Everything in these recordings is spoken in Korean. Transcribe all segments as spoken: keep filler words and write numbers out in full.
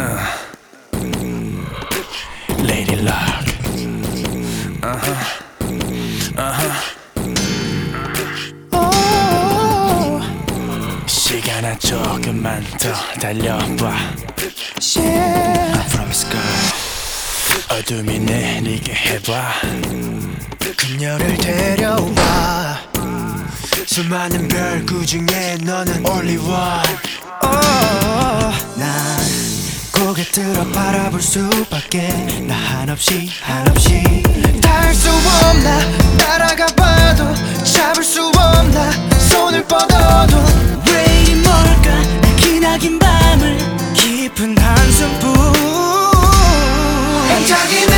Lady Luck. Uh-huh. Uh-huh. 시간아 조금만 더 달려봐. I promise girl. 어둠이 내리게 해봐. 그녀를 데려와. 수많은 별 그 중에 너는 only one. oh, 난 고개 들어 바라볼 수밖에. 나 한없이 한없이 닿을 수 없나. 따라가 봐도 잡을 수 없나. 손을 뻗어도 왜 이리 멀까. 내 기나긴 밤을 깊은 한숨뿐 반짝이네.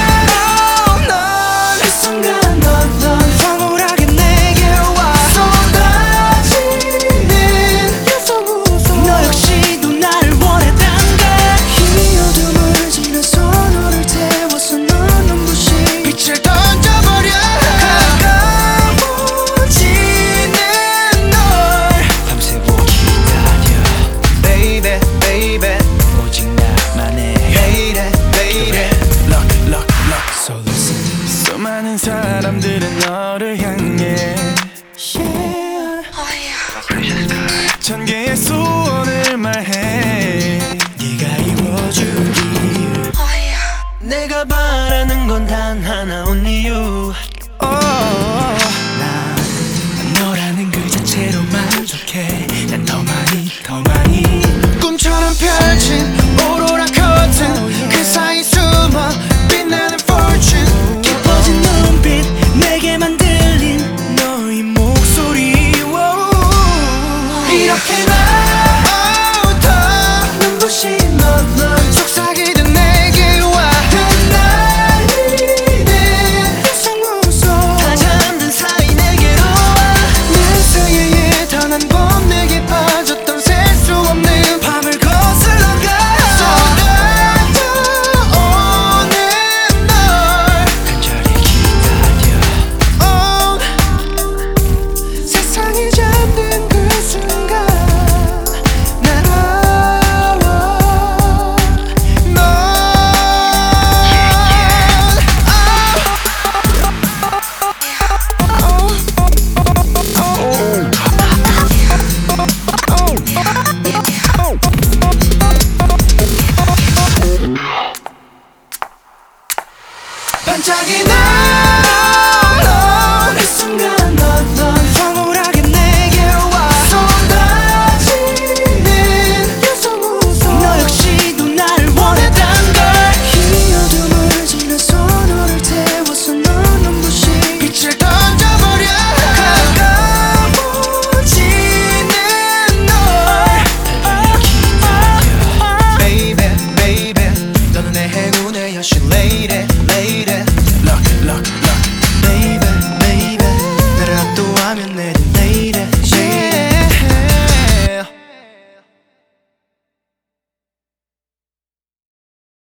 수많은 사람들은 너를 향해 천 개의 소원을 말해. 네가 이루어주길. 내가 바라는 건 단 하나.